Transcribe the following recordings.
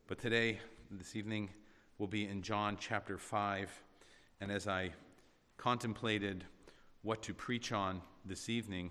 But today, this evening, we'll be in John chapter 5. And as I contemplated what to preach on this evening,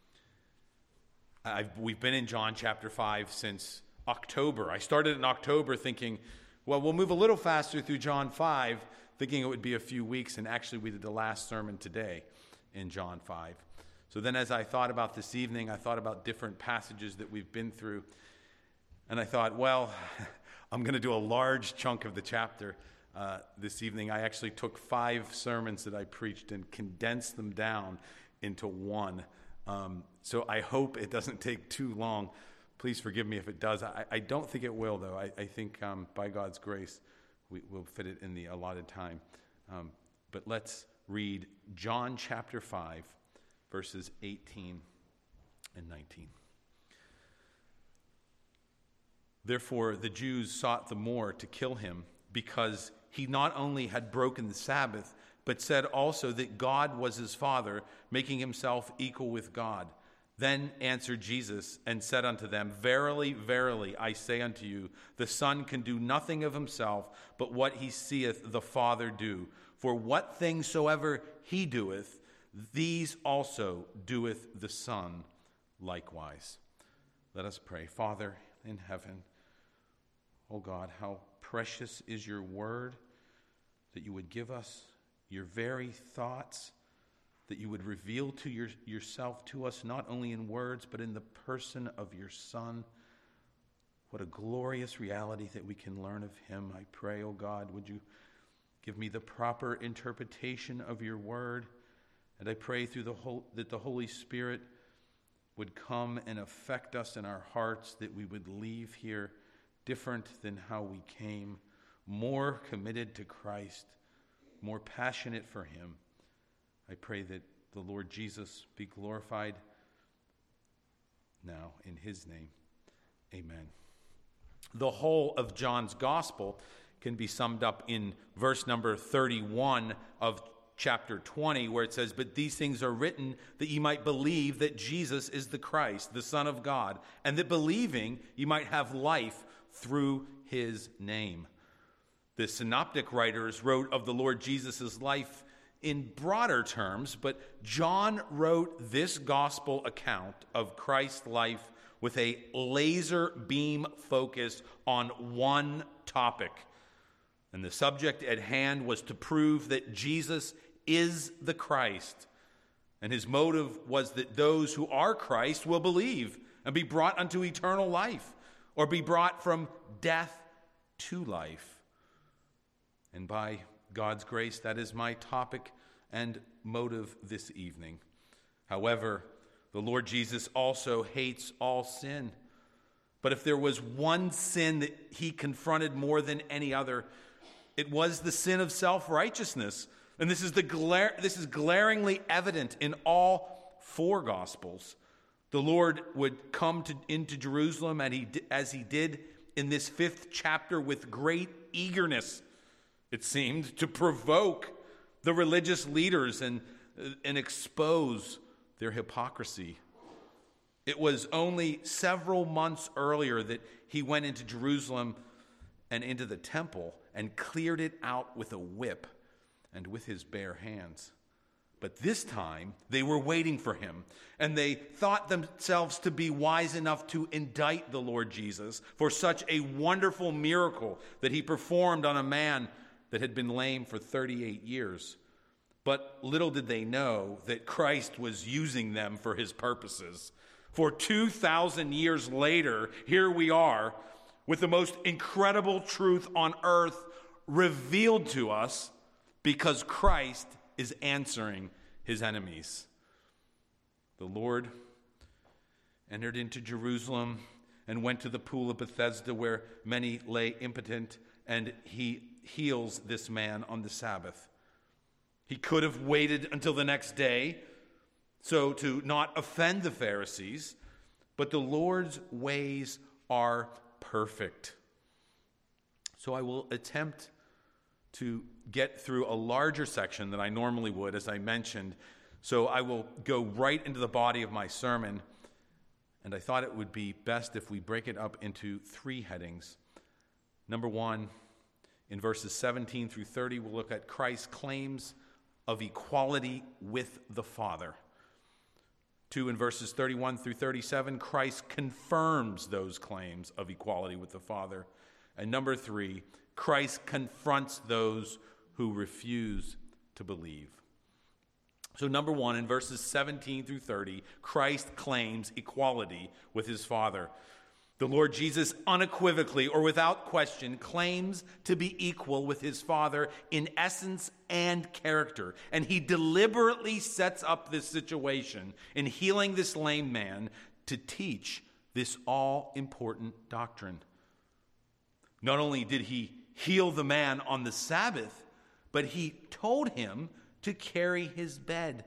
we've been in John chapter 5 since October. I started in October thinking, well, we'll move a little faster through John 5, thinking it would be a few weeks, and actually we did the last sermon today in John 5. So then as I thought about this evening, I thought about different passages that we've been through, and I thought, well, I'm going to do a large chunk of the chapter this evening. I actually took 5 sermons that I preached and condensed them down into one. So I hope it doesn't take too long. Please forgive me if it does. I don't think it will, though. I think by God's grace, we will fit it in the allotted time. But let's read John chapter 5, verses 18 and 19. Therefore, the Jews sought the more to kill him, because he not only had broken the Sabbath, but said also that God was his Father, making himself equal with God. Then answered Jesus and said unto them, Verily, verily, I say unto you, the Son can do nothing of himself, but what he seeth the Father do. For what things soever he doeth, these also doeth the Son likewise. Let us pray. Father in heaven, O God, how precious is your word, that you would give us your very thoughts, that you would reveal to yourself to us, not only in words, but in the person of your Son. What a glorious reality that we can learn of him. I pray, O God, would you give me the proper interpretation of your word, and I pray through that the Holy Spirit would come and affect us in our hearts, that we would leave here different than how we came, more committed to Christ, more passionate for him. I pray that the Lord Jesus be glorified now in his name. Amen. The whole of John's gospel can be summed up in verse number 31 of chapter 20, where it says, But these things are written that ye might believe that Jesus is the Christ, the Son of God, and that believing ye might have life through his name. The synoptic writers wrote of the Lord Jesus' life in broader terms, but John wrote this gospel account of Christ's life with a laser beam focus on one topic. And the subject at hand was to prove that Jesus is the Christ. And his motive was that those who are Christ will believe and be brought unto eternal life, or be brought from death to life. And by God's grace, that is my topic and motive this evening. However, the Lord Jesus also hates all sin. But if there was one sin that he confronted more than any other, it was the sin of self-righteousness. And this is glaringly evident in all 4 Gospels. The Lord would come into Jerusalem, and as he did in this 5th chapter, with great eagerness, it seemed, to provoke the religious leaders and expose their hypocrisy. It was only several months earlier that he went into Jerusalem and into the temple and cleared it out with a whip and with his bare hands. But this time, they were waiting for him, and they thought themselves to be wise enough to indict the Lord Jesus for such a wonderful miracle that he performed on a man that had been lame for 38 years. But little did they know that Christ was using them for his purposes. For 2,000 years later, here we are, with the most incredible truth on earth revealed to us, because Christ is answering his enemies. The Lord entered into Jerusalem and went to the pool of Bethesda, where many lay impotent, and he heals this man on the Sabbath. He could have waited until the next day, so to not offend the Pharisees, but the Lord's ways are perfect. So I will attempt to get through a larger section than I normally would, as I mentioned. So I will go right into the body of my sermon, and I thought it would be best if we break it up into 3 headings. Number one, in verses 17 through 30, we'll look at Christ's claims of equality with the Father. 2, in verses 31 through 37, Christ confirms those claims of equality with the Father. And number 3, Christ confronts those who refuse to believe. So number 1, in verses 17 through 30, Christ claims equality with his Father. The Lord Jesus unequivocally or without question claims to be equal with his Father in essence and character. And he deliberately sets up this situation in healing this lame man to teach this all-important doctrine. Not only did he heal the man on the Sabbath, but he told him to carry his bed,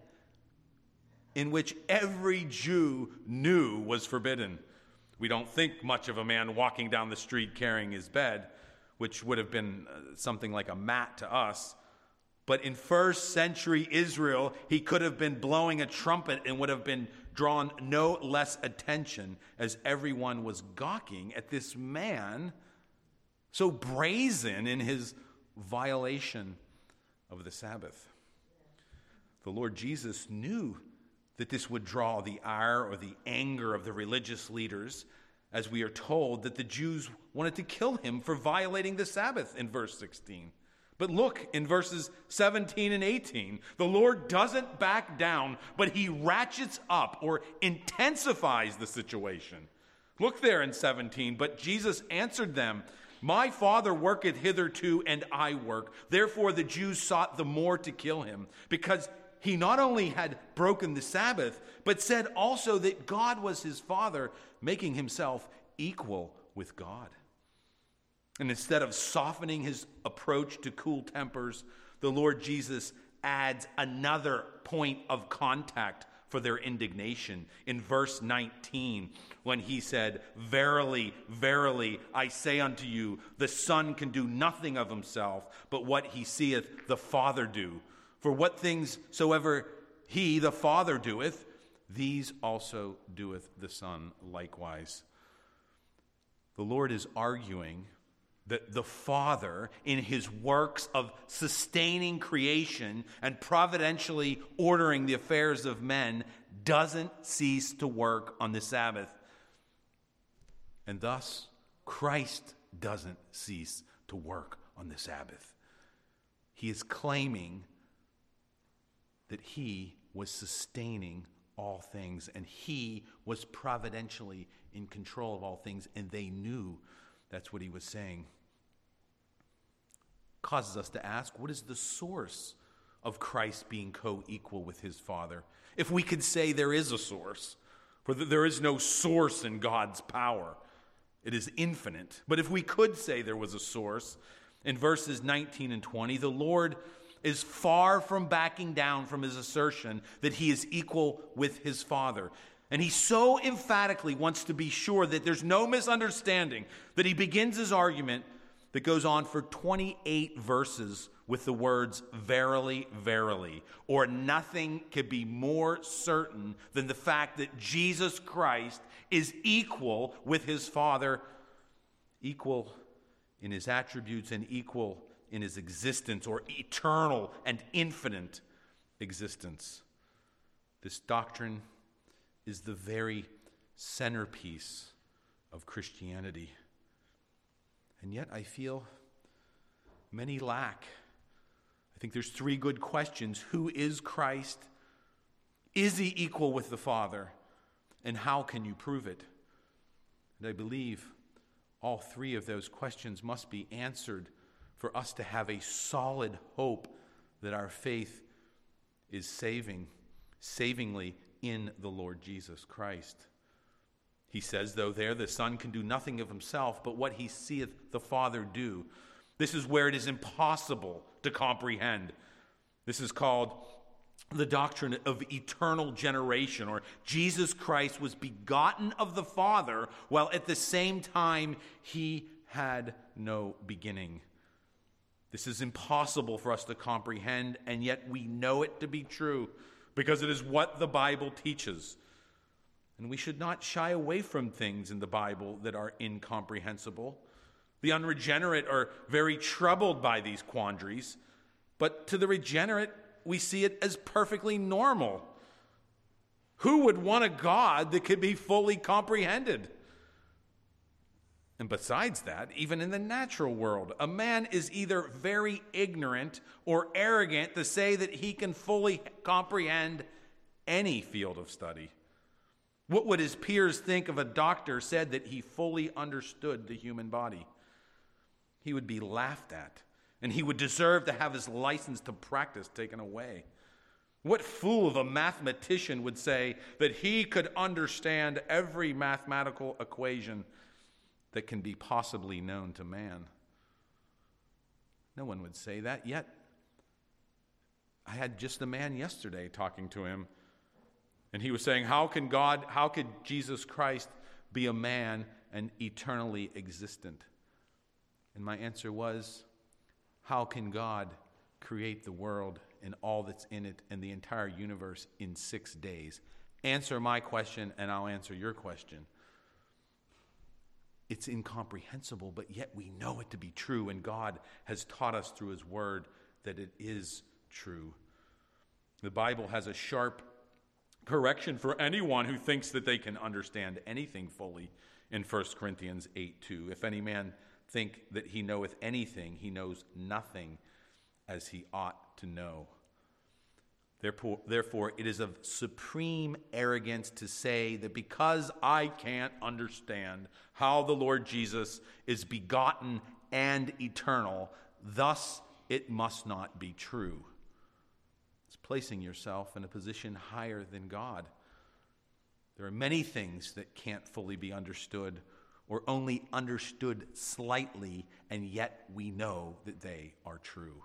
in which every Jew knew was forbidden. We don't think much of a man walking down the street carrying his bed, which would have been something like a mat to us. But in first century Israel, he could have been blowing a trumpet and would have been drawn no less attention, as everyone was gawking at this man so brazen in his violation of the Sabbath. The Lord Jesus knew that this would draw the ire or the anger of the religious leaders, as we are told that the Jews wanted to kill him for violating the Sabbath in verse 16. But look in verses 17 and 18, the Lord doesn't back down, but he ratchets up or intensifies the situation. Look there in 17, but Jesus answered them, "My Father worketh hitherto, and I work." Therefore the Jews sought the more to kill him, because he not only had broken the Sabbath, but said also that God was his Father, making himself equal with God. And instead of softening his approach to cool tempers, the Lord Jesus adds another point of contact for their indignation in verse 19, when he said, "Verily, verily, I say unto you, the Son can do nothing of himself, but what he seeth the Father do. For what things soever he, the Father, doeth, these also doeth the Son likewise." The Lord is arguing that the Father, in his works of sustaining creation and providentially ordering the affairs of men, doesn't cease to work on the Sabbath. And thus, Christ doesn't cease to work on the Sabbath. He is claiming that he was sustaining all things, and he was providentially in control of all things, and they knew that's what he was saying. Causes us to ask, what is the source of Christ being co-equal with his Father? If we could say there is a source, for there is no source in God's power. It is infinite. But if we could say there was a source, in verses 19 and 20, the Lord is far from backing down from his assertion that he is equal with his Father. And he so emphatically wants to be sure that there's no misunderstanding that he begins his argument that goes on for 28 verses with the words, "Verily, verily," or nothing could be more certain than the fact that Jesus Christ is equal with his Father, equal in his attributes and equal in his existence, or eternal and infinite existence. This doctrine is the very centerpiece of Christianity. And yet I feel many lack. I think there's 3 good questions. Who is Christ? Is he equal with the Father? And how can you prove it? And I believe all 3 of those questions must be answered for us to have a solid hope that our faith is savingly in the Lord Jesus Christ. He says, though, there, the Son can do nothing of himself, but what he seeth the Father do. This is where it is impossible to comprehend. This is called the doctrine of eternal generation, or Jesus Christ was begotten of the Father, while at the same time he had no beginning. This is impossible for us to comprehend, and yet we know it to be true because it is what the Bible teaches. And we should not shy away from things in the Bible that are incomprehensible. The unregenerate are very troubled by these quandaries, but to the regenerate, we see it as perfectly normal. Who would want a God that could be fully comprehended? And besides that, even in the natural world, a man is either very ignorant or arrogant to say that he can fully comprehend any field of study. What would his peers think if a doctor said that he fully understood the human body? He would be laughed at, and he would deserve to have his license to practice taken away. What fool of a mathematician would say that he could understand every mathematical equation that can be possibly known to man? No one would say that, yet I had just a man yesterday talking to him, and he was saying, how could Jesus Christ be a man and eternally existent? And my answer was, how can God create the world and all that's in it and the entire universe in 6 days? Answer my question and I'll answer your question. It's incomprehensible, but yet we know it to be true, and God has taught us through his word that it is true. The Bible has a sharp correction for anyone who thinks that they can understand anything fully in 1 Corinthians 8:2. If any man think that he knoweth anything, he knows nothing as he ought to know. Therefore, it is of supreme arrogance to say that because I can't understand how the Lord Jesus is begotten and eternal, thus it must not be true. It's placing yourself in a position higher than God. There are many things that can't fully be understood or only understood slightly, and yet we know that they are true.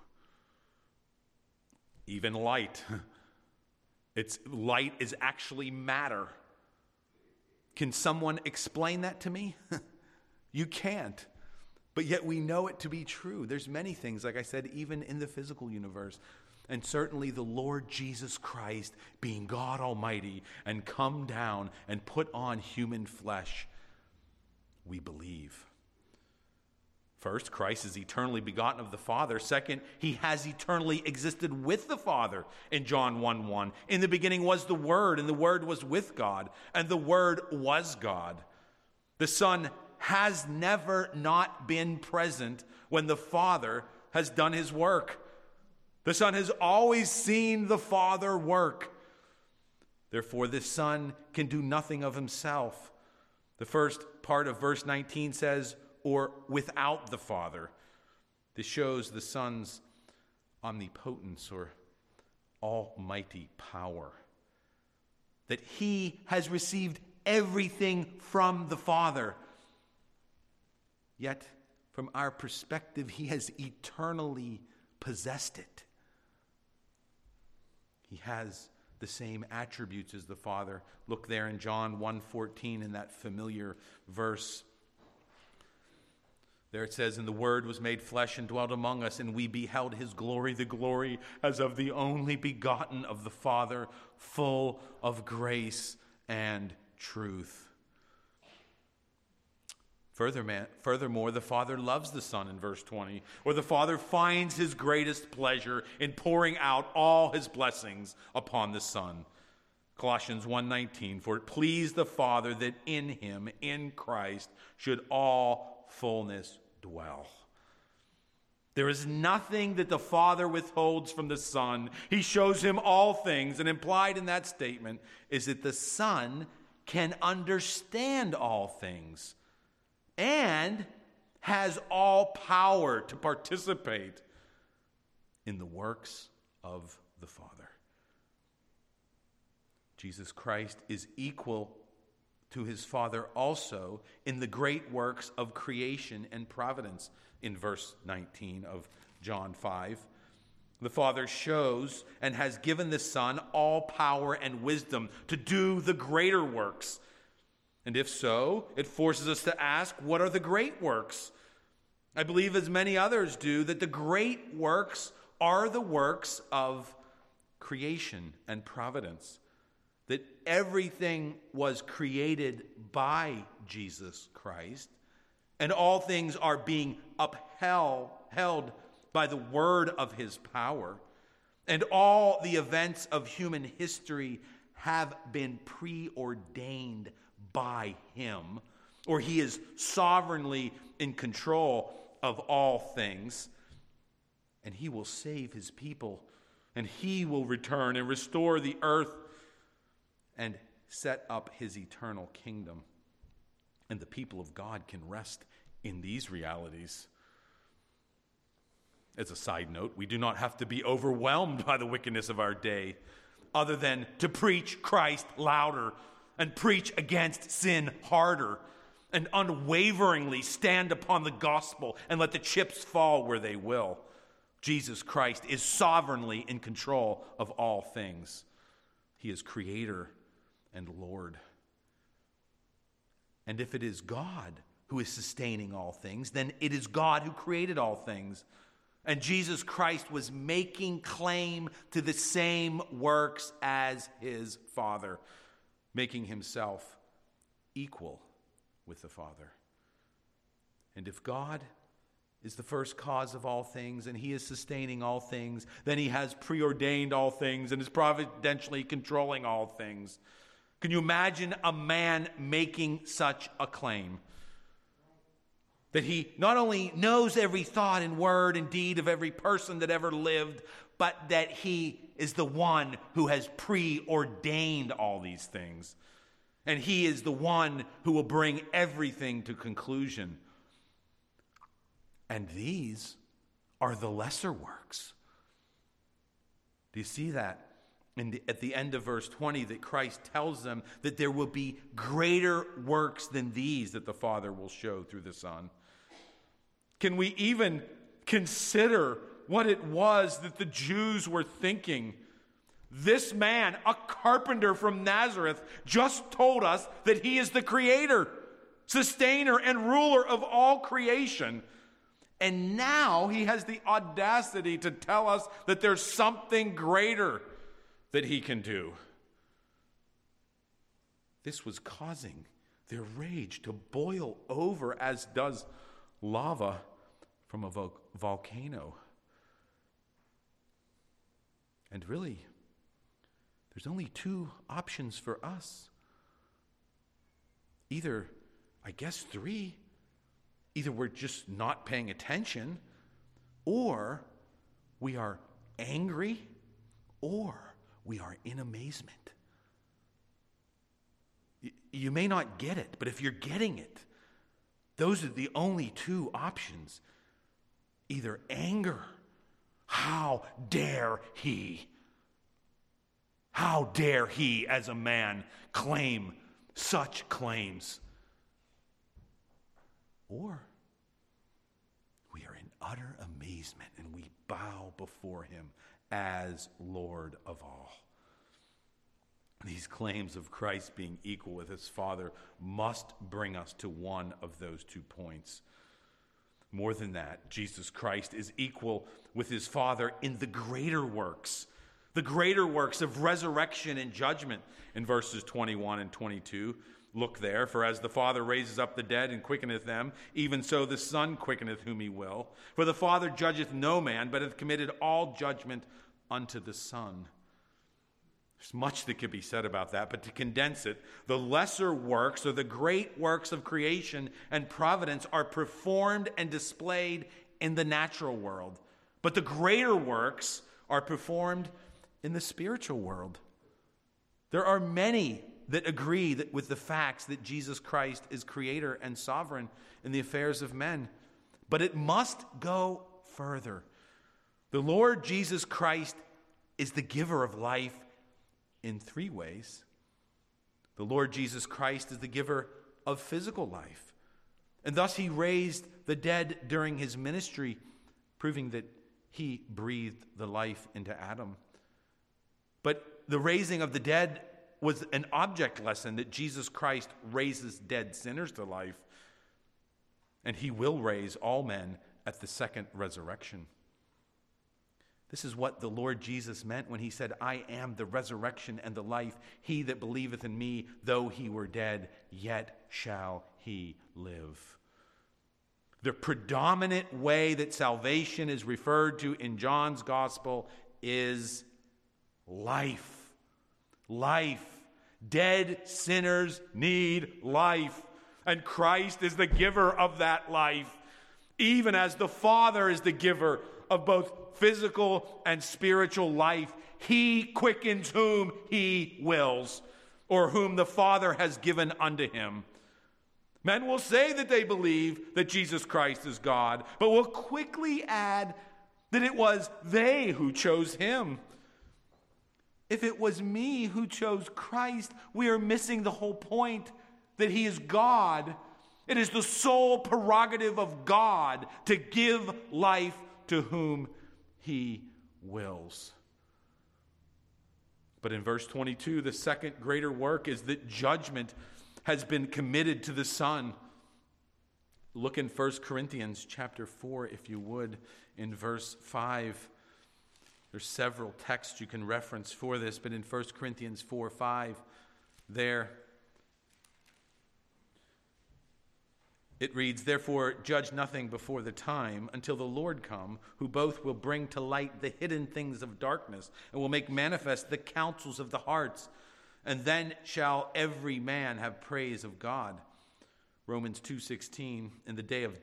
Even light. Light is actually matter. Can someone explain that to me? You can't. But yet we know it to be true. There's many things, like I said, even in the physical universe. And certainly the Lord Jesus Christ, being God Almighty, and come down and put on human flesh, we believe. First, Christ is eternally begotten of the Father. Second, he has eternally existed with the Father in John 1:1. In the beginning was the Word, and the Word was with God, and the Word was God. The Son has never not been present when the Father has done his work. The Son has always seen the Father work. Therefore, the Son can do nothing of himself. The first part of verse 19 says, or without the Father. This shows the Son's omnipotence or almighty power. That he has received everything from the Father. Yet, from our perspective, he has eternally possessed it. He has the same attributes as the Father. Look there in John 1:14 in that familiar verse. There it says, and the Word was made flesh and dwelt among us, and we beheld his glory, the glory as of the only begotten of the Father, full of grace and truth. Furthermore, the Father loves the Son in verse 20, where the Father finds his greatest pleasure in pouring out all his blessings upon the Son. Colossians 1:19, for it pleased the Father that in him, in Christ, should all fullness dwell. There is nothing that the Father withholds from the Son. He shows him all things, and implied in that statement is that the Son can understand all things and has all power to participate in the works of the Father. Jesus Christ is equal to his Father also in the great works of creation and providence. In verse 19 of John 5, the Father shows and has given the Son all power and wisdom to do the greater works. And if so, it forces us to ask, what are the great works? I believe, as many others do, that the great works are the works of creation and providence. That everything was created by Jesus Christ, and all things are being upheld by the word of his power. And all the events of human history have been preordained by him, or he is sovereignly in control of all things. And he will save his people, and he will return and restore the earth and set up his eternal kingdom. And the people of God can rest in these realities. As a side note, we do not have to be overwhelmed by the wickedness of our day, other than to preach Christ louder and preach against sin harder and unwaveringly stand upon the gospel and let the chips fall where they will. Jesus Christ is sovereignly in control of all things. He is creator and Lord. And if it is God who is sustaining all things, then it is God who created all things. And Jesus Christ was making claim to the same works as his Father, making himself equal with the Father. And if God is the first cause of all things, and he is sustaining all things, then he has preordained all things and is providentially controlling all things. Can you imagine a man making such a claim? That he not only knows every thought and word and deed of every person that ever lived, but that he is the one who has preordained all these things. And he is the one who will bring everything to conclusion. And these are the lesser works. Do you see that? At the end of verse 20, that Christ tells them that there will be greater works than these that the Father will show through the Son. Can we even consider what it was that the Jews were thinking? This man, a carpenter from Nazareth, just told us that he is the creator, sustainer, and ruler of all creation. And now he has the audacity to tell us that there's something greater that he can do. This was causing their rage to boil over as does lava from a volcano. And really, there's only two options for us. Either, I guess three. Either we're just not paying attention, or we are angry, or we are in amazement. You may not get it, but if you're getting it, those are the only two options. Either anger, how dare he? How dare he, as a man, claim such claims? Or we are in utter amazement and we bow before him as Lord of all. These claims of Christ being equal with his Father must bring us to one of those 2 points. More than that, Jesus Christ is equal with his Father in the greater works of resurrection and judgment in verses 21 and 22. Look there, for as the Father raises up the dead and quickeneth them, even so the Son quickeneth whom he will. For the Father judgeth no man, but hath committed all judgment unto the Son. There's much that could be said about that, but to condense it, the lesser works, or the great works of creation and providence, are performed and displayed in the natural world. But the greater works are performed in the spiritual world. There are many that agree with the facts that Jesus Christ is creator and sovereign in the affairs of men. But it must go further. The Lord Jesus Christ is the giver of life in 3 ways. The Lord Jesus Christ is the giver of physical life. And thus he raised the dead during his ministry, proving that he breathed the life into Adam. But the raising of the dead was an object lesson that Jesus Christ raises dead sinners to life. And he will raise all men at the second resurrection. This is what the Lord Jesus meant when he said, I am the resurrection and the life. He that believeth in me, though he were dead, yet shall he live. The predominant way that salvation is referred to in John's gospel is life. Life. Dead sinners need life. And Christ is the giver of that life, even as the Father is the giver of both physical and spiritual life. He quickens whom he wills, or whom the Father has given unto him. Men will say that they believe that Jesus Christ is God, but will quickly add that it was they who chose him. If it was me who chose Christ, we are missing the whole point that he is God. It is the sole prerogative of God to give life to whom he wills. But in verse 22, the second greater work is that judgment has been committed to the Son. Look in 1 Corinthians chapter 4, if you would, in verse 5. There's several texts you can reference for this, but in 1 Corinthians 4:5, there it reads, "Therefore judge nothing before the time until the Lord come, who both will bring to light the hidden things of darkness and will make manifest the counsels of the hearts. And then shall every man have praise of God." Romans 2:16, in the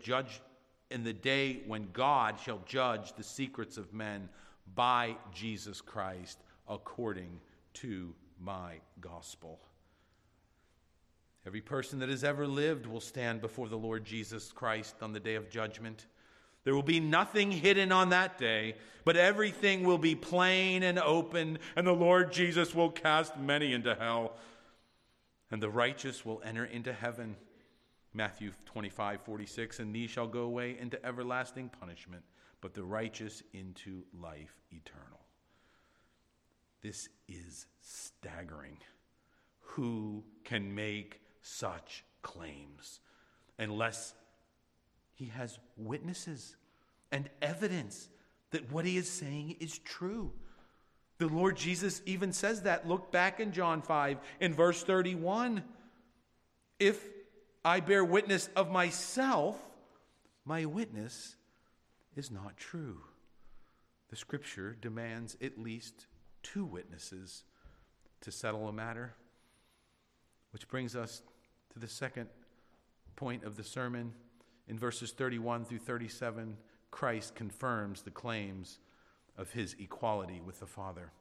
day when God shall judge the secrets of men by Jesus Christ, according to my gospel. Every person that has ever lived will stand before the Lord Jesus Christ on the day of judgment. There will be nothing hidden on that day, but everything will be plain and open, and the Lord Jesus will cast many into hell, and the righteous will enter into heaven. Matthew 25:46, "And these shall go away into everlasting punishment, but the righteous into life eternal." This is staggering. Who can make such claims unless he has witnesses and evidence that what he is saying is true? The Lord Jesus even says that. Look back in John 5 in verse 31. "If I bear witness of myself, my witness is not true." The Scripture demands at least two witnesses to settle a matter. Which brings us to the second point of the sermon. In verses 31 through 37, Christ confirms the claims of his equality with the Father.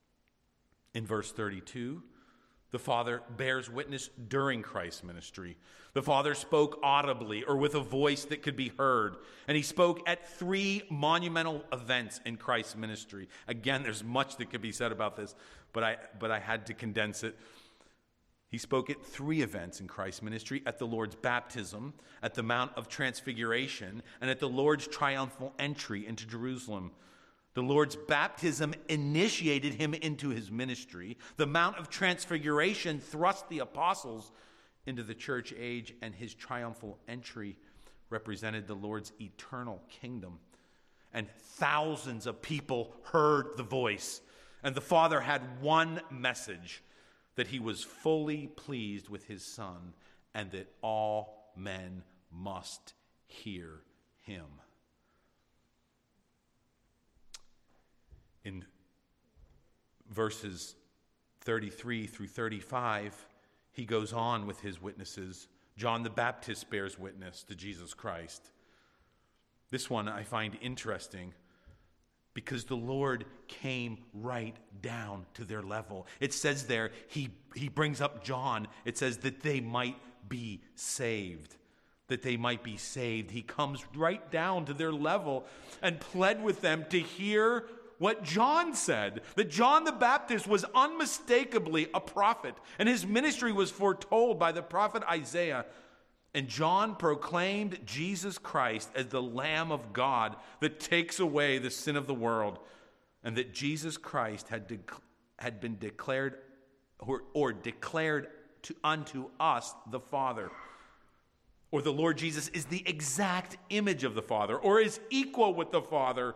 In verse 32, the Father bears witness during Christ's ministry. The Father spoke audibly or with a voice that could be heard. And he spoke at three monumental events in Christ's ministry. Again, there's much that could be said about this, but I had to condense it. He spoke at three events in Christ's ministry: at the Lord's baptism, at the Mount of Transfiguration, and at the Lord's triumphal entry into Jerusalem. The Lord's baptism initiated him into his ministry. The Mount of Transfiguration thrust the apostles into the church age, and his triumphal entry represented the Lord's eternal kingdom. And thousands of people heard the voice, and the Father had one message: that he was fully pleased with his Son, and that all men must hear him. In verses 33 through 35, he goes on with his witnesses. John the Baptist bears witness to Jesus Christ. This one I find interesting, because the Lord came right down to their level. It says there, he brings up John. It says that they might be saved. That they might be saved. He comes right down to their level and pled with them to hear what John said. That John the Baptist was unmistakably a prophet, and his ministry was foretold by the prophet Isaiah. And John proclaimed Jesus Christ as the Lamb of God that takes away the sin of the world, and that Jesus Christ had been declared or declared unto us the Father. Or the Lord Jesus is the exact image of the Father, or is equal with the Father.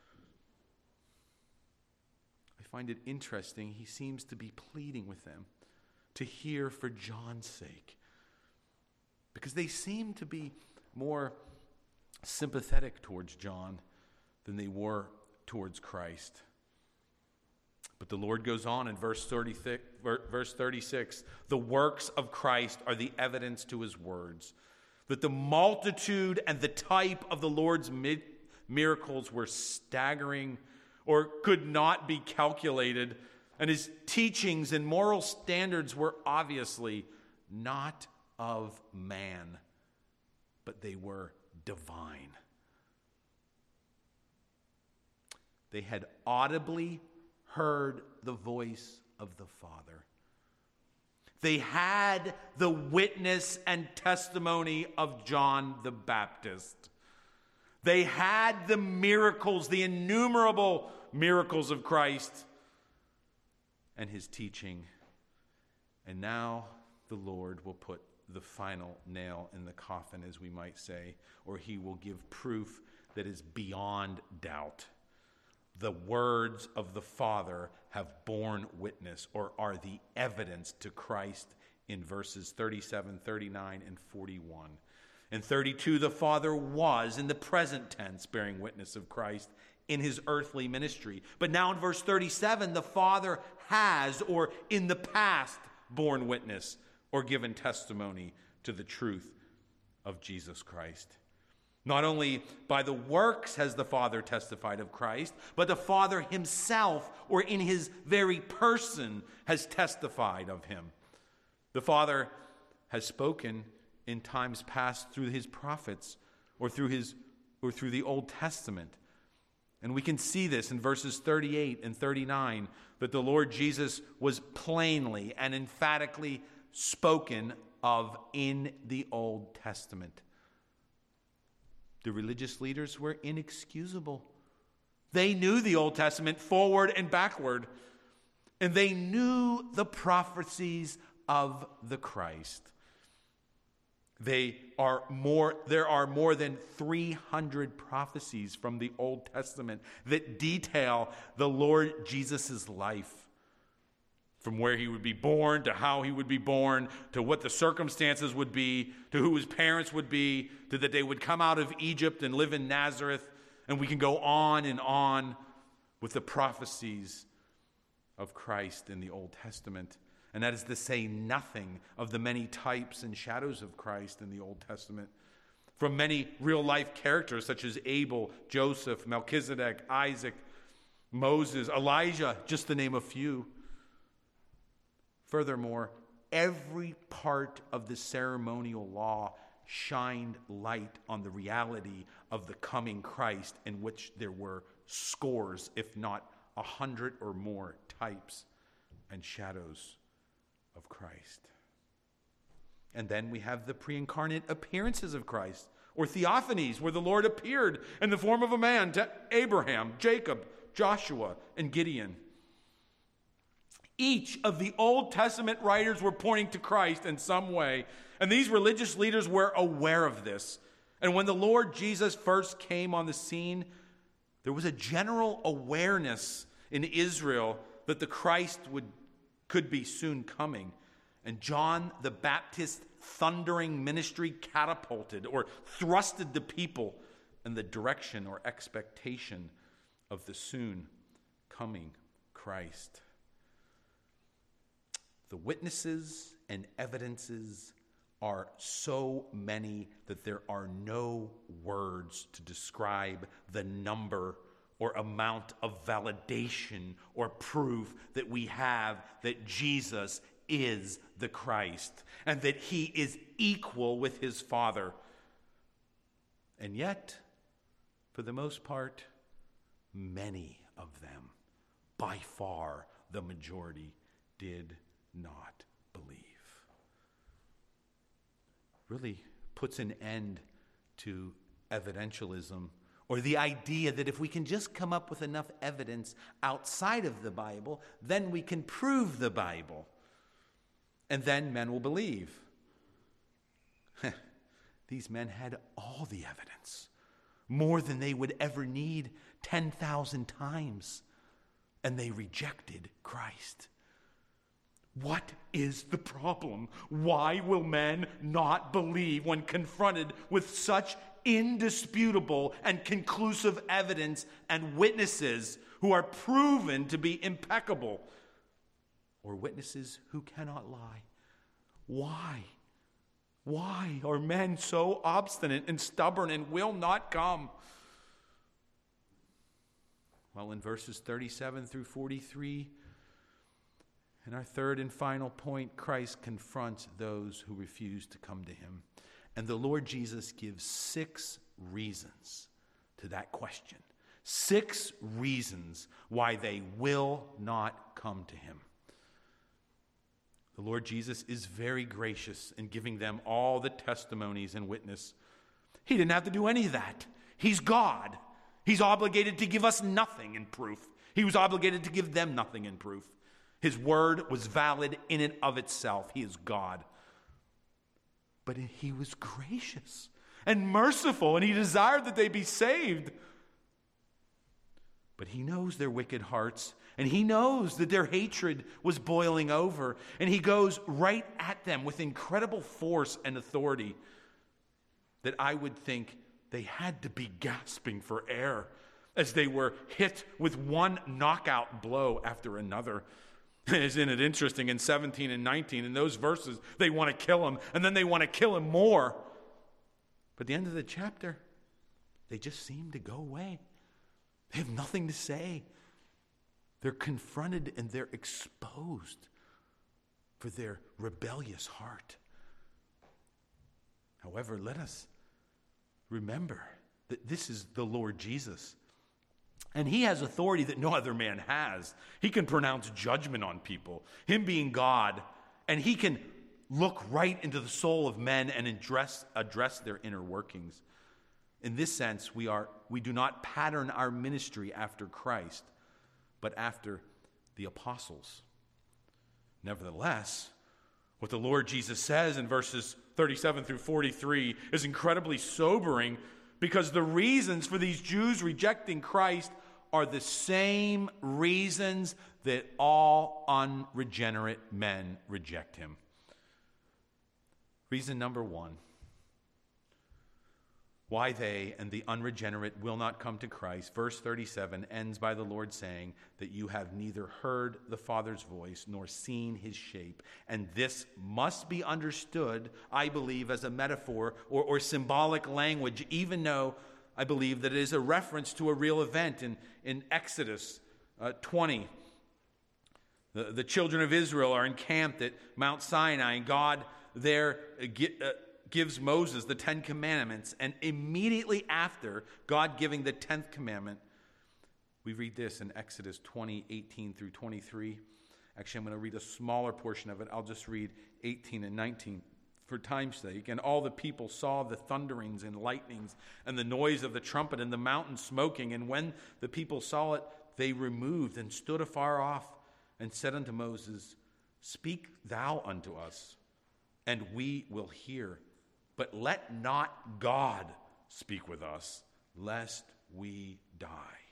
I find it interesting. He seems to be pleading with them to hear for John's sake, because they seem to be more sympathetic towards John than they were towards Christ. But the Lord goes on in verse 36, the works of Christ are the evidence to his words, that the multitude and the type of the Lord's miracles were staggering or could not be calculated, and his teachings and moral standards were obviously not of man, but they were divine. They had audibly heard the voice of the Father. They had the witness and testimony of John the Baptist. They had the miracles, the innumerable miracles of Christ and his teaching. And now the Lord will put the final nail in the coffin, as we might say, or he will give proof that is beyond doubt. The words of the Father have borne witness, or are the evidence to Christ, in verses 37, 39, and 41. In 32, the Father was, in the present tense, bearing witness of Christ in his earthly ministry. But now in verse 37, the Father has, or in the past, borne witness or given testimony to the truth of Jesus Christ. Not only by the works has the Father testified of Christ, but the Father himself, or in his very person, has testified of him. The Father has spoken in times past through his prophets, or through the Old Testament. And we can see this in verses 38 and 39, that the Lord Jesus was plainly and emphatically spoken of in the Old Testament. The religious leaders were inexcusable. They knew the Old Testament forward and backward, and they knew the prophecies of the Christ. There are more than 300 prophecies from the Old Testament that detail the Lord Jesus' life. From where he would be born, to how he would be born, to what the circumstances would be, to who his parents would be, to that they would come out of Egypt and live in Nazareth. And we can go on and on with the prophecies of Christ in the Old Testament. And that is to say nothing of the many types and shadows of Christ in the Old Testament. From many real-life characters such as Abel, Joseph, Melchizedek, Isaac, Moses, Elijah, just to name a few. Furthermore, every part of the ceremonial law shined light on the reality of the coming Christ, in which there were scores, if not 100 or more, types and shadows of Christ. And then we have the pre-incarnate appearances of Christ, or theophanies, where the Lord appeared in the form of a man to Abraham, Jacob, Joshua, and Gideon. Each of the Old Testament writers were pointing to Christ in some way, and these religious leaders were aware of this. And when the Lord Jesus first came on the scene, there was a general awareness in Israel that the Christ could be soon coming. And John the Baptist's thundering ministry catapulted or thrusted the people in the direction or expectation of the soon coming Christ. The witnesses and evidences are so many that there are no words to describe the number or amount of validation or proof that we have that Jesus is the Christ and that he is equal with his Father. And yet, for the most part, many of them, by far the majority, did not believe. Really puts an end to evidentialism, or the idea that if we can just come up with enough evidence outside of the Bible, then we can prove the Bible, and then men will believe. These men had all the evidence, more than they would ever need 10,000 times, and they rejected Christ. What is the problem? Why will men not believe when confronted with such indisputable and conclusive evidence and witnesses who are proven to be impeccable, or witnesses who cannot lie. Why? Why are men so obstinate and stubborn and will not come? Well, in verses 37 through 43, in our third and final point, Christ confronts those who refuse to come to him. And the Lord Jesus gives 6 reasons to that question. 6 reasons why they will not come to him. The Lord Jesus is very gracious in giving them all the testimonies and witness. He didn't have to do any of that. He's God. He's obligated to give us nothing in proof. He was obligated to give them nothing in proof. His word was valid in and of itself. He is God. But he was gracious and merciful, and he desired that they be saved. But he knows their wicked hearts, and he knows that their hatred was boiling over, and he goes right at them with incredible force and authority that I would think they had to be gasping for air as they were hit with one knockout blow after another. Isn't it interesting? In 17 and 19, in those verses, they want to kill him, and then they want to kill him more. But at the end of the chapter, they just seem to go away. They have nothing to say. They're confronted and they're exposed for their rebellious heart. However, let us remember that this is the Lord Jesus. And he has authority that no other man has. He can pronounce judgment on people, him being God, and he can look right into the soul of men and address their inner workings. In this sense, we do not pattern our ministry after Christ, but after the apostles. Nevertheless, what the Lord Jesus says in verses 37 through 43 is incredibly sobering, because the reasons for these Jews rejecting Christ are the same reasons that all unregenerate men reject him. Reason number 1, why they and the unregenerate will not come to Christ. Verse 37 ends by the Lord saying that you have neither heard the Father's voice nor seen his shape. And this must be understood, I believe, as a metaphor or symbolic language, even though I believe that it is a reference to a real event in Exodus 20. The children of Israel are encamped at Mount Sinai, and God there gives Moses the 10 commandments. And immediately after God giving the 10th commandment, we read this in Exodus 20, 18 through 23. Actually, I'm going to read a smaller portion of it. I'll just read 18 and 19 for time's sake. And all the people saw the thunderings and lightnings and the noise of the trumpet and the mountain smoking. And when the people saw it, they removed and stood afar off and said unto Moses, Speak thou unto us, and we will hear. But let not God speak with us, lest we die.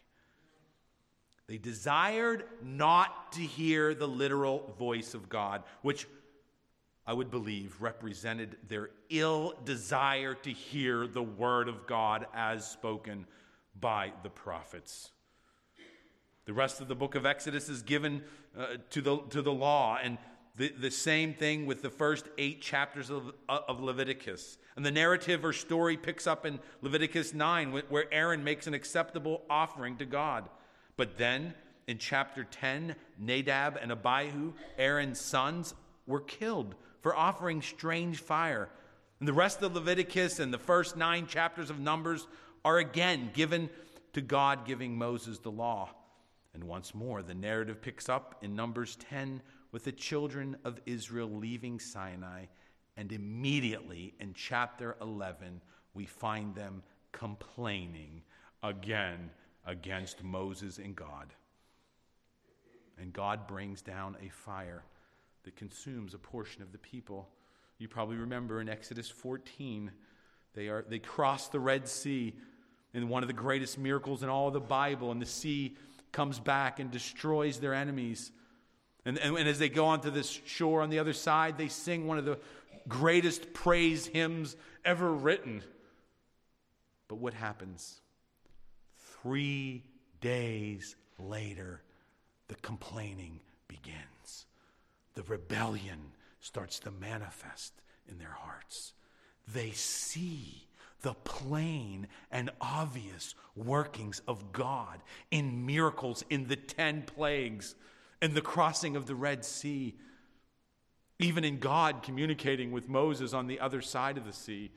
They desired not to hear the literal voice of God, which I would believe represented their ill desire to hear the word of God as spoken by the prophets. The rest of the book of Exodus is given to the law, and the same thing with the first 8 chapters of Leviticus. And the narrative or story picks up in Leviticus 9, where Aaron makes an acceptable offering to God. But then in chapter 10, Nadab and Abihu, Aaron's sons, were killed for offering strange fire. And the rest of Leviticus and the first 9 chapters of Numbers are again given to God giving Moses the law. And once more, the narrative picks up in Numbers 10 with the children of Israel leaving Sinai. And immediately in chapter 11, we find them complaining again against Moses and God. And God brings down a fire that consumes a portion of the people. You probably remember in Exodus 14, they cross the Red Sea in one of the greatest miracles in all of the Bible, and the sea comes back and destroys their enemies. And as they go onto this shore on the other side, they sing one of the greatest praise hymns ever written. But what happens? 3 days later, the complaining begins. The rebellion starts to manifest in their hearts. They see the plain and obvious workings of God in miracles, in the 10 plagues, in the crossing of the Red Sea, even in God communicating with Moses on the other side of the sea.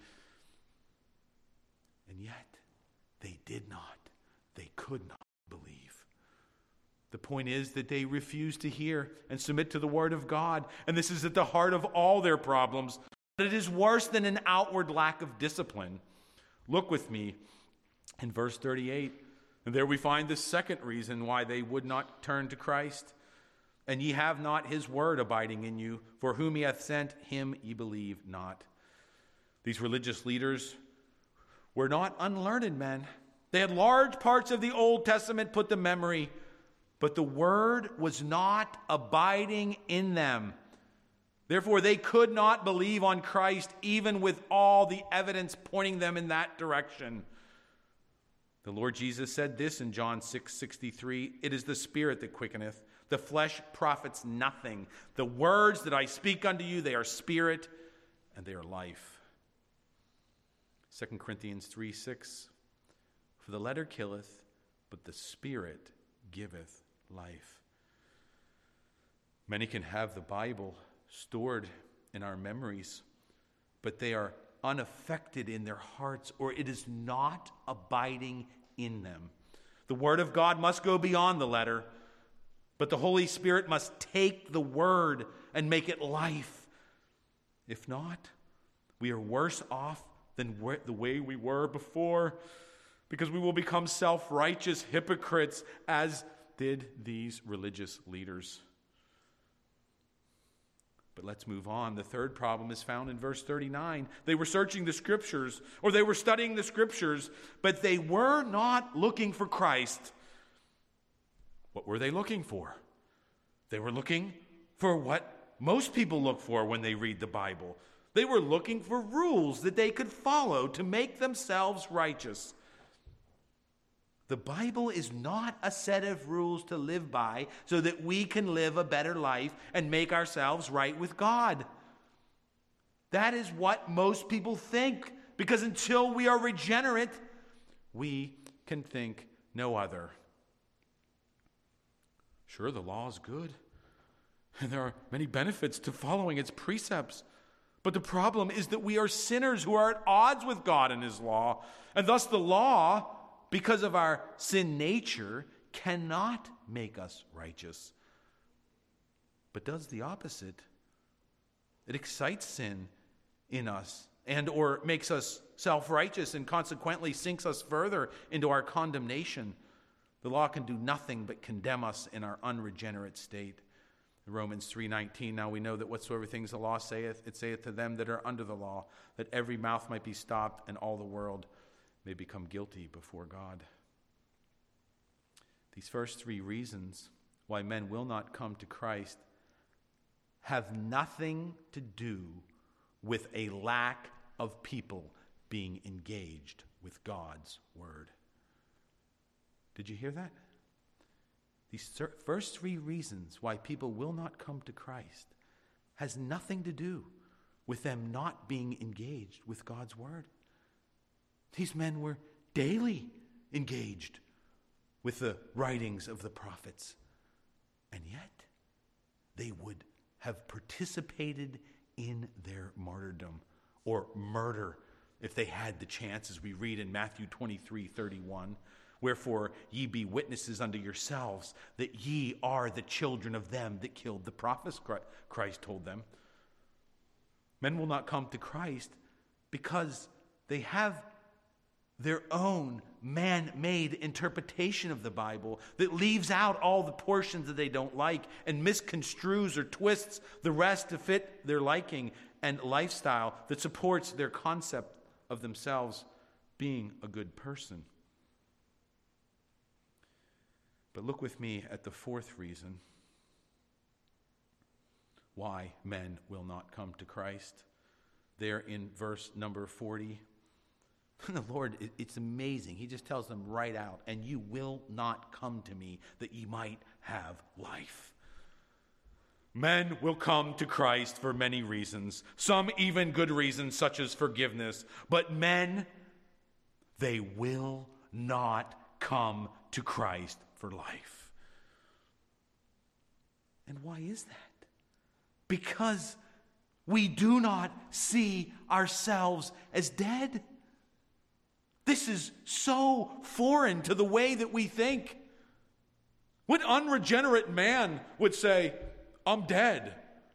And yet, they did not, they could not believe. The point is that they refused to hear and submit to the word of God. And this is at the heart of all their problems. But it is worse than an outward lack of discipline. Look with me in verse 38. And there we find the second reason why they would not turn to Christ. And ye have not his word abiding in you, for whom he hath sent, him ye believe not. These religious leaders were not unlearned men. They had large parts of the Old Testament put to memory, but the word was not abiding in them. Therefore, they could not believe on Christ, even with all the evidence pointing them in that direction. The Lord Jesus said this in John 6:63, "It is the Spirit that quickeneth. The flesh profits nothing. The words that I speak unto you, they are spirit and they are life." 2 Corinthians 3:6, "For the letter killeth, but the Spirit giveth life." Many can have the Bible stored in our memories, but they are unaffected in their hearts, or it is not abiding in them. The Word of God must go beyond the letter, but the Holy Spirit must take the Word and make it life. If not, we are worse off than the way we were before, because we will become self-righteous hypocrites, as did these religious leaders. But let's move on. The third problem is found in verse 39. They were searching the Scriptures, or they were studying the Scriptures, but they were not looking for Christ. What were they looking for? They were looking for what most people look for when they read the Bible. They were looking for rules that they could follow to make themselves righteous. The Bible is not a set of rules to live by so that we can live a better life and make ourselves right with God. That is what most people think, because until we are regenerate, we can think no other. Sure, the law is good, and there are many benefits to following its precepts. But the problem is that we are sinners who are at odds with God and his law, and thus the law, because of our sin nature, cannot make us righteous, but does the opposite. It excites sin in us and or makes us self-righteous and consequently sinks us further into our condemnation. The law can do nothing but condemn us in our unregenerate state. Romans 3:19, "Now we know that whatsoever things the law saith, it saith to them that are under the law, that every mouth might be stopped and all the world may become guilty before God." These first three reasons why men will not come to Christ have nothing to do with a lack of people being engaged with God's word. Did you hear that? These first three reasons why people will not come to Christ has nothing to do with them not being engaged with God's word. These men were daily engaged with the writings of the prophets, and yet they would have participated in their martyrdom or murder if they had the chance, as we read in Matthew 23:31. "Wherefore ye be witnesses unto yourselves that ye are the children of them that killed the prophets," Christ told them. Men will not come to Christ because they have their own man-made interpretation of the Bible that leaves out all the portions that they don't like and misconstrues or twists the rest to fit their liking and lifestyle that supports their concept of themselves being a good person. But look with me at the fourth reason why men will not come to Christ. There in verse number 40. And the Lord, it's amazing. He just tells them right out, and you will not come to me that ye might have life. Men will come to Christ for many reasons, some even good reasons, such as forgiveness. But men, they will not come to Christ for life. And why is that? Because we do not see ourselves as dead. This is so foreign to the way that we think. What unregenerate man would say, I'm dead?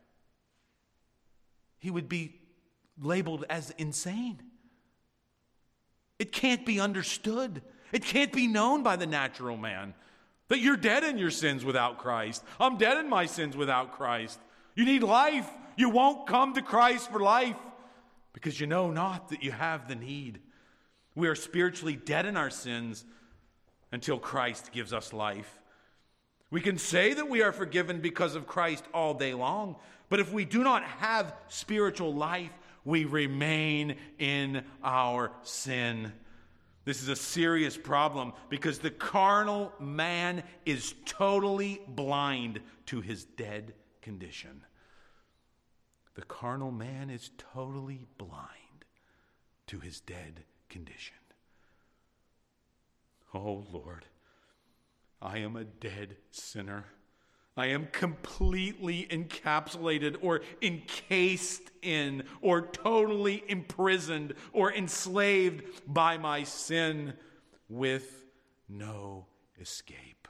He would be labeled as insane. It can't be understood. It can't be known by the natural man that you're dead in your sins without Christ. I'm dead in my sins without Christ. You need life. You won't come to Christ for life because you know not that you have the need. We are spiritually dead in our sins until Christ gives us life. We can say that we are forgiven because of Christ all day long, but if we do not have spiritual life, we remain in our sin. This is a serious problem because the carnal man is totally blind to his dead condition. The carnal man is totally blind to his dead condition. Oh Lord, I am a dead sinner. I am completely encapsulated or encased in or totally imprisoned or enslaved by my sin with no escape.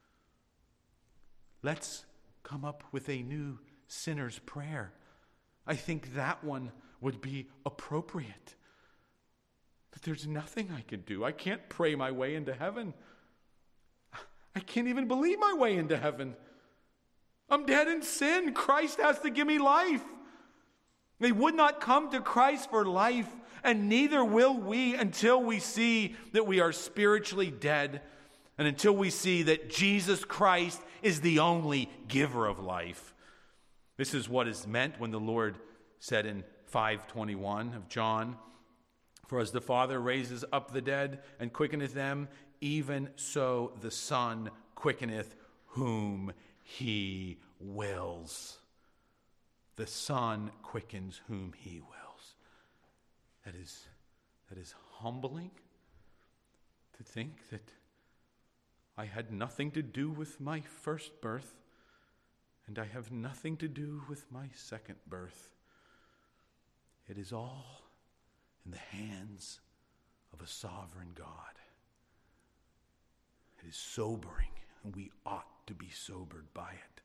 Let's come up with a new sinner's prayer. I think that one would be appropriate. But there's nothing I can do. I can't pray my way into heaven. I can't even believe my way into heaven. I'm dead in sin. Christ has to give me life. They would not come to Christ for life, and neither will we until we see that we are spiritually dead and until we see that Jesus Christ is the only giver of life. This is what is meant when the Lord said in 5:21 of John, "For as the Father raises up the dead and quickeneth them, even so the Son quickeneth whom he wills." The Son quickens whom he wills. That is humbling to think that I had nothing to do with my first birth, and I have nothing to do with my second birth. It is all in the hands of a sovereign God. It is sobering, and we ought to be sobered by it.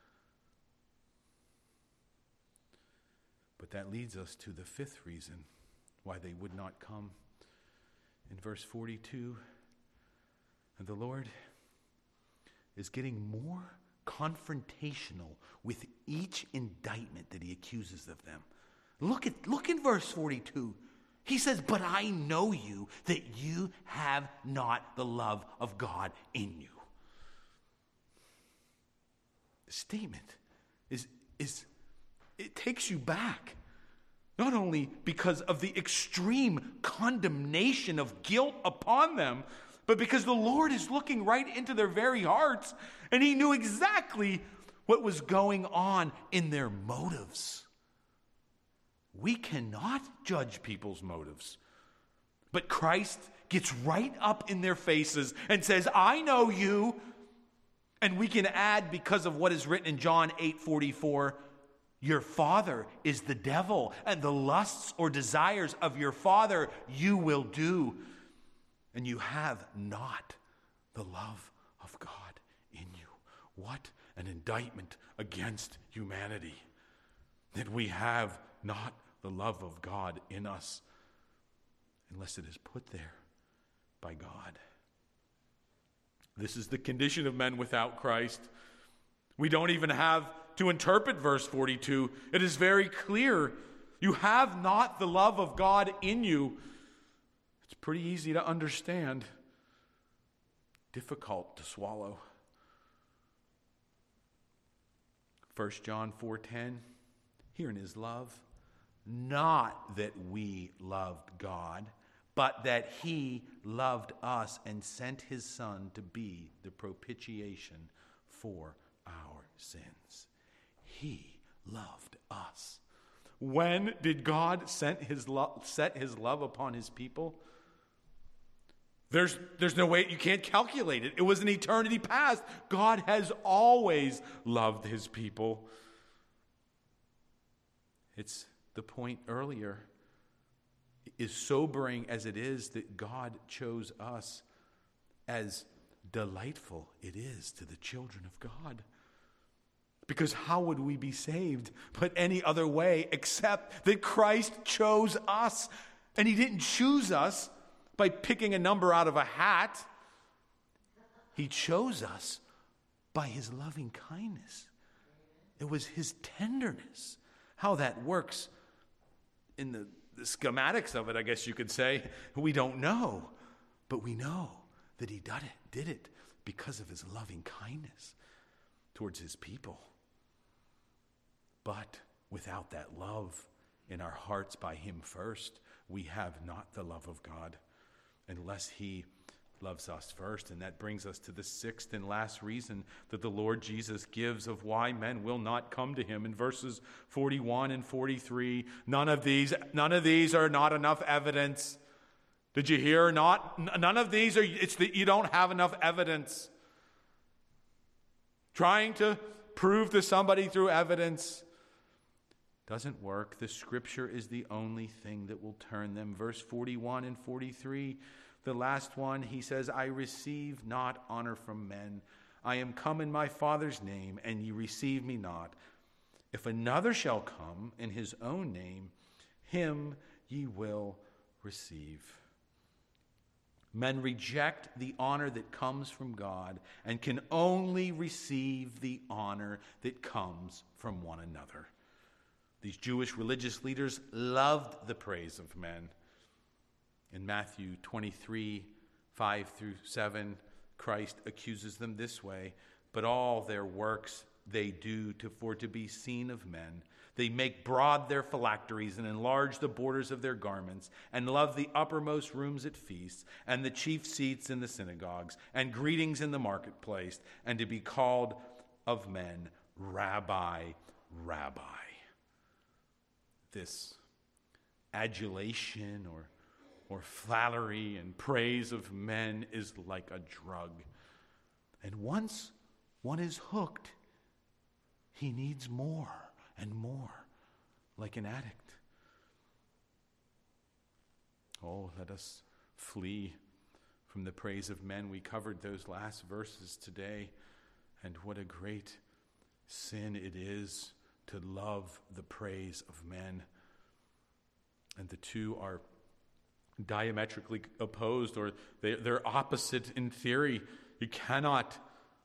But that leads us to the fifth reason why they would not come. In verse 42, and the Lord is getting more confrontational with each indictment that he accuses of them. Look in verse 42. He says, "But I know you, that you have not the love of God in you." The statement is it takes you back. Not only because of the extreme condemnation of guilt upon them, but because the Lord is looking right into their very hearts, and he knew exactly what was going on in their motives. We cannot judge people's motives. But Christ gets right up in their faces and says, "I know you." And we can add, because of what is written in John 8:44, "Your father is the devil, and the lusts or desires of your father you will do. And you have not the love of God in you." What an indictment against humanity, that we have not the love of God in us unless it is put there by God. This is the condition of men without Christ. We don't even have to interpret verse 42. It is very clear. You have not the love of God in you. It's pretty easy to understand, difficult to swallow. 1 John 4:10, "Herein is love, not that we loved God, but that he loved us and sent his Son to be the propitiation for our sins. He loved us. When did God set his love upon his people? There's no way, you can't calculate it. It was an eternity past. God has always loved his people. It's the point earlier, is sobering as it is that God chose us, as delightful it is to the children of God. Because how would we be saved but any other way except that Christ chose us? And he didn't choose us by picking a number out of a hat. He chose us by his loving kindness. It was his tenderness. How that works in the schematics of it, I guess you could say, we don't know. But we know that he did it because of his loving kindness towards his people. But without that love in our hearts by him first, we have not the love of God, unless he loves us first. And that brings us to the sixth and last reason that the Lord Jesus gives of why men will not come to him. In verses 41 and 43, none of these are not enough evidence. Did you hear? None of these are, it's that you don't have enough evidence. Trying to prove to somebody through evidence doesn't work. The scripture is the only thing that will turn them. Verse 41 and 43, the last one, he says, I receive not honor from men. I am come in my Father's name, and ye receive me not. If another shall come in his own name, him ye will receive. Men reject the honor that comes from God and can only receive the honor that comes from one another. These Jewish religious leaders loved the praise of men. In Matthew 23, 5 through 7, Christ accuses them this way, but all their works they do for to be seen of men. They make broad their phylacteries and enlarge the borders of their garments, and love the uppermost rooms at feasts, and the chief seats in the synagogues, and greetings in the marketplace, and to be called of men, Rabbi, Rabbi. This adulation or flattery and praise of men is like a drug. And once one is hooked, he needs more and more, like an addict. Oh, let us flee from the praise of men. We covered those last verses today, and what a great sin it is to love the praise of men. And the two are diametrically opposed, or they're opposite in theory. You cannot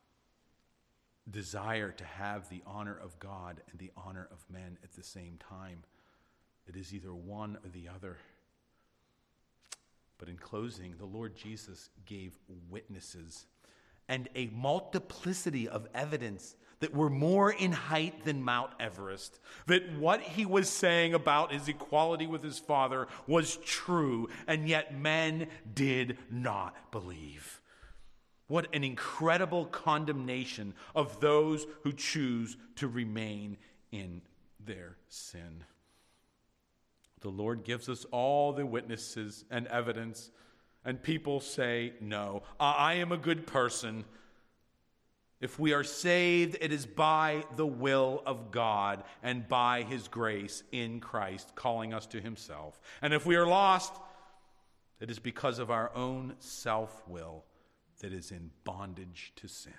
desire to have the honor of God and the honor of men at the same time. It is either one or the other. But in closing, the Lord Jesus gave witnesses and a multiplicity of evidence that were more in height than Mount Everest, that what he was saying about his equality with his Father was true, and yet men did not believe. What an incredible condemnation of those who choose to remain in their sin. The Lord gives us all the witnesses and evidence, and people say, no, I am a good person. If we are saved, it is by the will of God and by his grace in Christ calling us to himself. And if we are lost, it is because of our own self-will that is in bondage to sin.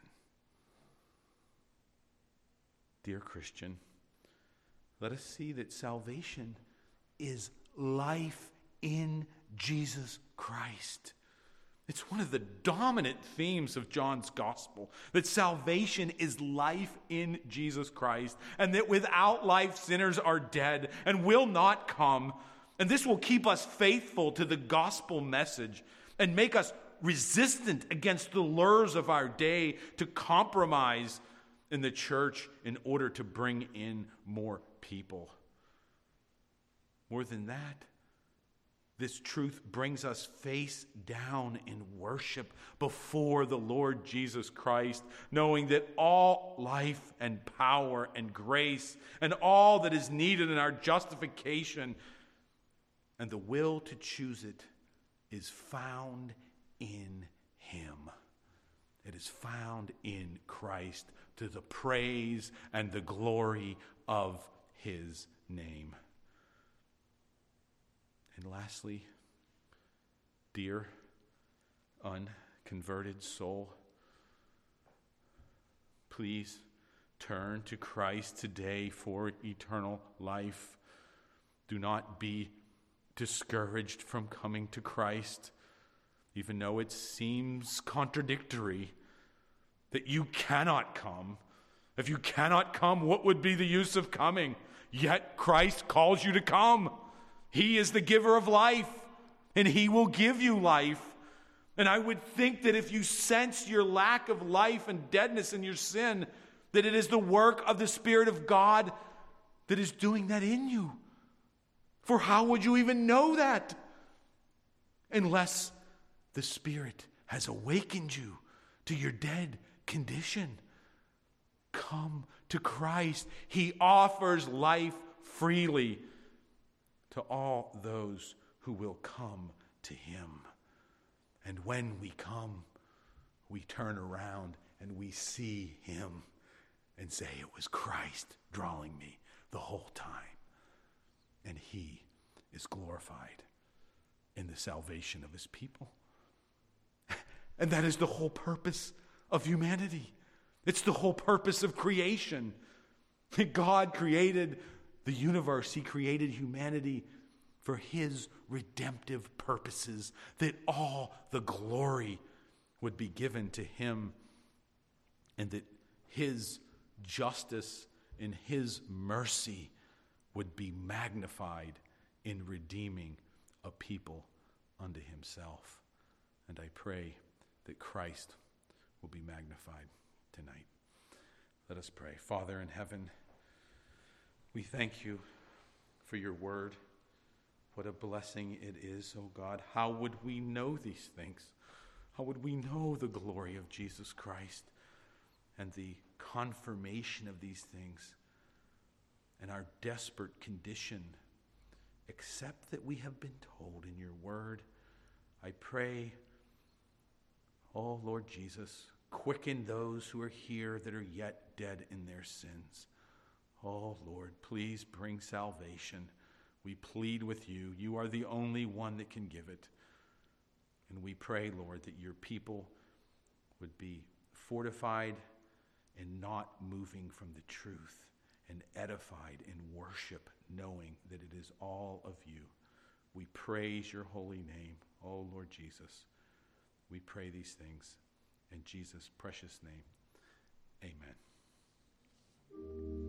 Dear Christian, let us see that salvation is life in Jesus Christ. It's one of the dominant themes of John's gospel, that salvation is life in Jesus Christ, and that without life sinners are dead and will not come. And this will keep us faithful to the gospel message and make us resistant against the lures of our day to compromise in the church in order to bring in more people. More than that, this truth brings us face down in worship before the Lord Jesus Christ, knowing that all life and power and grace and all that is needed in our justification and the will to choose it is found in Him. It is found in Christ, to the praise and the glory of His name. And lastly, dear unconverted soul, please turn to Christ today for eternal life. Do not be discouraged from coming to Christ, even though it seems contradictory that you cannot come. If you cannot come, what would be the use of coming? Yet Christ calls you to come. He is the giver of life, and He will give you life. And I would think that if you sense your lack of life and deadness in your sin, that it is the work of the Spirit of God that is doing that in you. For how would you even know that unless the Spirit has awakened you to your dead condition? Come to Christ. He offers life freely to all those who will come to Him. And when we come, we turn around and we see Him and say, it was Christ drawing me the whole time. And He is glorified in the salvation of His people. And that is the whole purpose of humanity. It's the whole purpose of creation. God created the universe. He created humanity for His redemptive purposes, that all the glory would be given to Him, and that His justice and His mercy would be magnified in redeeming a people unto Himself. And I pray that Christ will be magnified tonight. Let us pray. Father in heaven, we thank You for Your word. What a blessing it is, oh God. How would we know these things? How would we know the glory of Jesus Christ and the confirmation of these things and our desperate condition, except that we have been told in Your word? I pray, oh Lord Jesus, quicken those who are here that are yet dead in their sins. Oh Lord, please bring salvation. We plead with You. You are the only one that can give it. And we pray, Lord, that Your people would be fortified and not moving from the truth, and edified in worship, knowing that it is all of You. We praise Your holy name, oh Lord Jesus. We pray these things in Jesus' precious name. Amen.